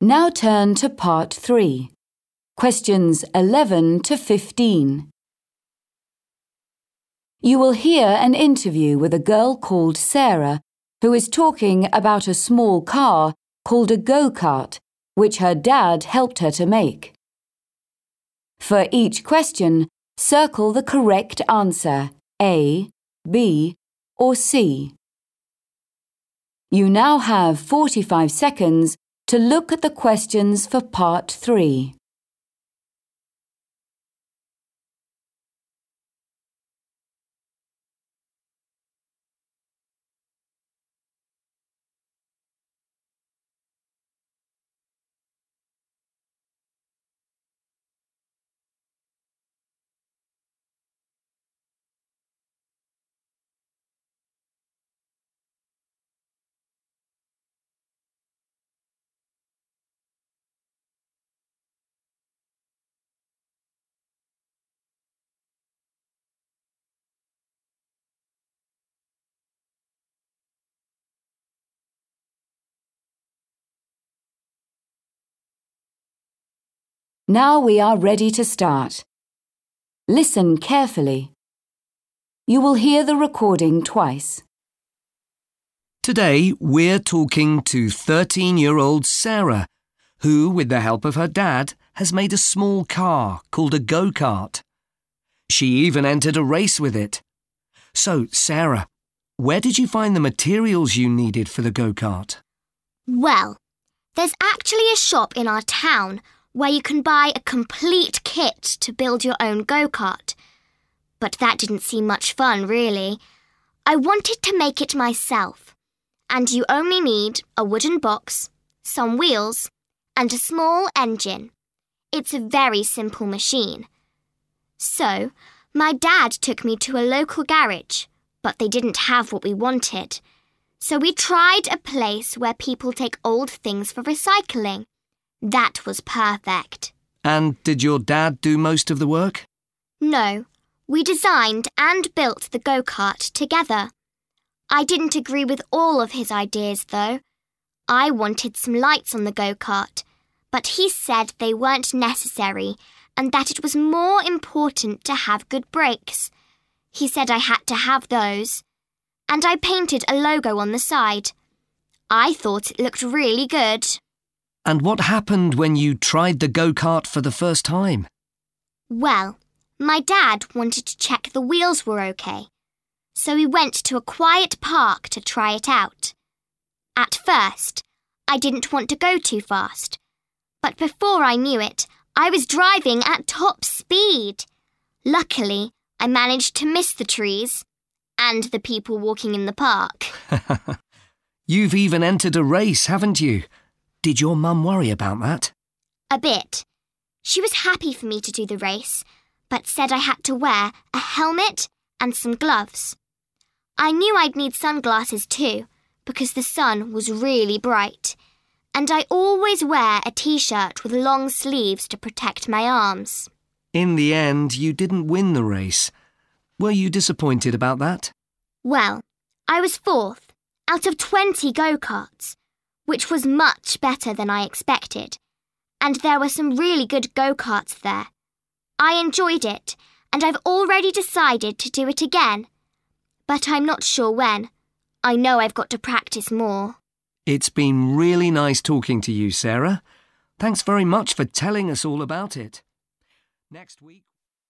Now turn to Part 3, questions 11 to 15. You will hear an interview with a girl called Sarah who is talking about a small car called a go-kart, which her dad helped her to make. For each question, circle the correct answer, A, B, or C. You now have 45 seconds to look at the questions for Part 3. Now we are ready to start. Listen carefully. You will hear the recording twice. Today we're talking to 13-year-old Sarah, who, with the help of her dad, has made a small car called a go-kart. She even entered a race with it. So, Sarah, where did you find the materials you needed for the go-kart? Well, there's actually a shop in our town where you can buy a complete kit to build your own go-kart. But that didn't seem much fun, really. I wanted to make it myself, and you only need a wooden box, some wheels, and a small engine. It's a very simple machine. So, my dad took me to a local garage, but they didn't have what we wanted. So we tried a place where people take old things for recycling. That was perfect. And did your dad do most of the work? No, we designed and built the go-kart together. I didn't agree with all of his ideas, though. I wanted some lights on the go-kart, but he said they weren't necessary and that it was more important to have good brakes. He said I had to have those. And I painted a logo on the side. I thought it looked really good. And what happened when you tried the go-kart for the first time? Well, my dad wanted to check the wheels were okay, so we went to a quiet park to try it out. At first, I didn't want to go too fast, but before I knew it, I was driving at top speed. Luckily, I managed to miss the trees and the people walking in the park. You've even entered a race, haven't you? Did your mum worry about that? A bit. She was happy for me to do the race, but said I had to wear a helmet and some gloves. I knew I'd need sunglasses too, because the sun was really bright, and I always wear a t-shirt with long sleeves to protect my arms. In the end, you didn't win the race. Were you disappointed about that? Well, I was 4th out of 20 go-karts, which was much better than I expected, and there were some really good go-karts there. I enjoyed it, and I've already decided to do it again, but I'm not sure when. I know I've got to practice more. It's been really nice talking to you, Sarah. Thanks very much for telling us all about it. Next week...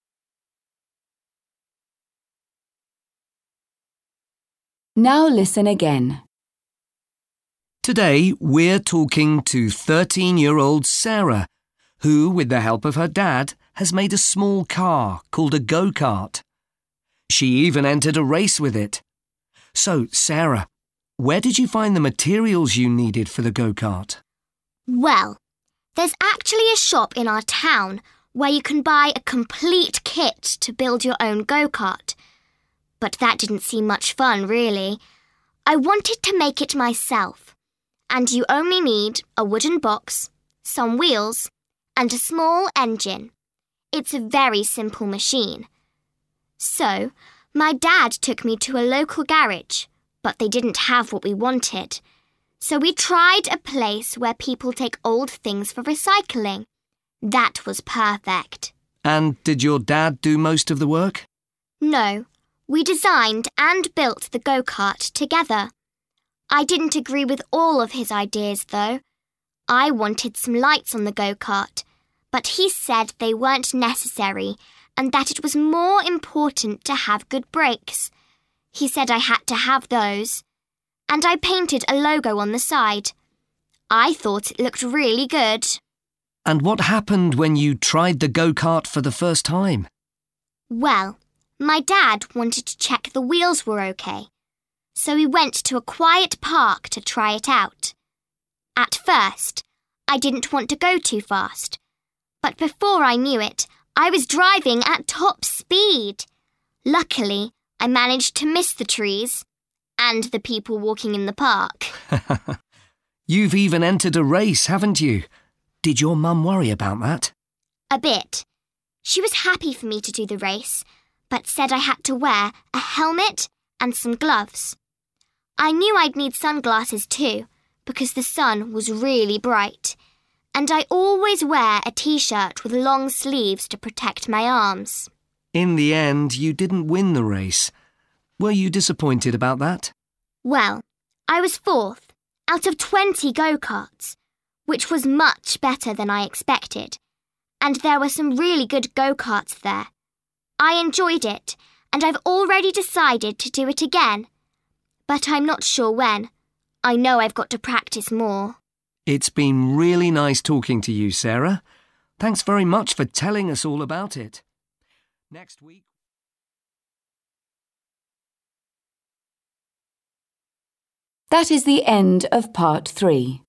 Now listen again. Today we're talking to 13-year-old Sarah, who, with the help of her dad, has made a small car called a go-kart. She even entered a race with it. So, Sarah, where did you find the materials you needed for the go-kart? Well, there's actually a shop in our town where you can buy a complete kit to build your own go-kart. But that didn't seem much fun, really. I wanted to make it myself. And you only need a wooden box, some wheels, and a small engine. It's a very simple machine. So, my dad took me to a local garage, but they didn't have what we wanted. So we tried a place where people take old things for recycling. That was perfect. And did your dad do most of the work? No, we designed and built the go-kart together. I didn't agree with all of his ideas, though. I wanted some lights on the go-kart, but he said they weren't necessary and that it was more important to have good brakes. He said I had to have those. And I painted a logo on the side. I thought it looked really good. And what happened when you tried the go-kart for the first time? Well, my dad wanted to check the wheels were okay, so we went to a quiet park to try it out. At first, I didn't want to go too fast, but before I knew it, I was driving at top speed. Luckily, I managed to miss the trees and the people walking in the park. You've even entered a race, haven't you? Did your mum worry about that? A bit. She was happy for me to do the race, but said I had to wear a helmet and some gloves. I knew I'd need sunglasses too, because the sun was really bright, and I always wear a t-shirt with long sleeves to protect my arms. In the end, you didn't win the race. Were you disappointed about that? Well, I was 4th out of 20 go-karts, which was much better than I expected, and there were some really good go-karts there. I enjoyed it, and I've already decided to do it again, but I'm not sure when. I know I've got to practice more. It's been really nice talking to you, Sarah. Thanks very much for telling us all about it. Next week... That is the end of part 3.